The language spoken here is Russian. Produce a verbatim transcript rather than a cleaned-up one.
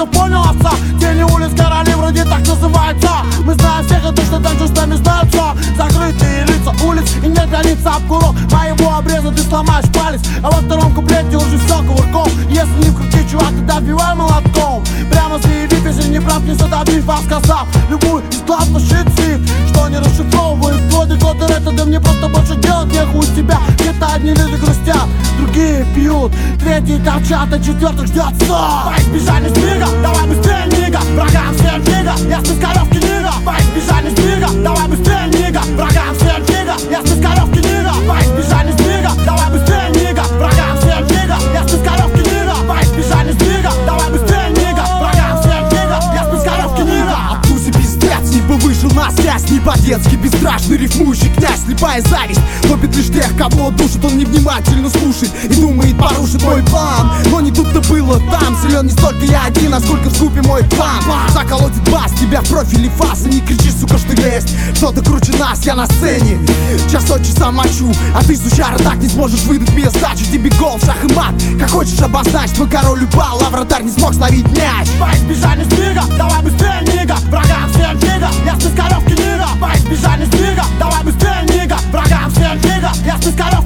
все понял, овца? Тени улиц, короли вроде так называются. Мы знаем всех, и точно так же с нами знают все. Закрытые лица улиц и нет границы обкуров. Моего обреза ты сломаешь палец, а во втором куплете уже все кувырком. Если не вкрути, чувак, ты добивай молотком. Прямо заявив, если не прав, не задавив, а сказав любую из глав нашит свит, что не расшифровывает коды, коды рэта. Да мне просто больше делать нехуй у тебя. Где-то одни люди грустят, другие пьют, третьи торчат, а четвертых ждет сон. По избежанию сдвига, давай быстрее, нига. Врагам всем фига, я с пискаревки, нига. По избежанию сдвига, давай быстрее, нига. Врагам всем фига, я с пискаревки, нига. По избежанию сдвига, давай быстрее, нига. Врагам всем фига, я с пискаревки, нига. По избежанию сдвига, давай быстрее, нига. Врагам всем фига, я с пискаревки, нига. Откуси пиздец, не бы вышел на связь, не по-детски, бесстрашный рифмующий князь. Слепая зависть топит лишь тех, кого душит. Он невнимательно слушает и думает порушит мой план. Но не тут-то было там. Силен не столько я один, а сколько в скупе мой план. Заколотит бас, тебя в профиле фаса. Не кричи, сука, что есть что-то круче нас, я на сцене час от часа мочу, а ты, сучара, так не сможешь выдать мне сдачу. Тебе гол, шах и мат, как хочешь обозначь. Твой король упал, а вратарь не смог словить мяч. По избежанию сдвига, давай быстрее, нига. Врагам всем фига, я с пискаревки, нига. По избежанию сдвига, давай быстрее, нига. Врагам всем фига, я с пискаревки.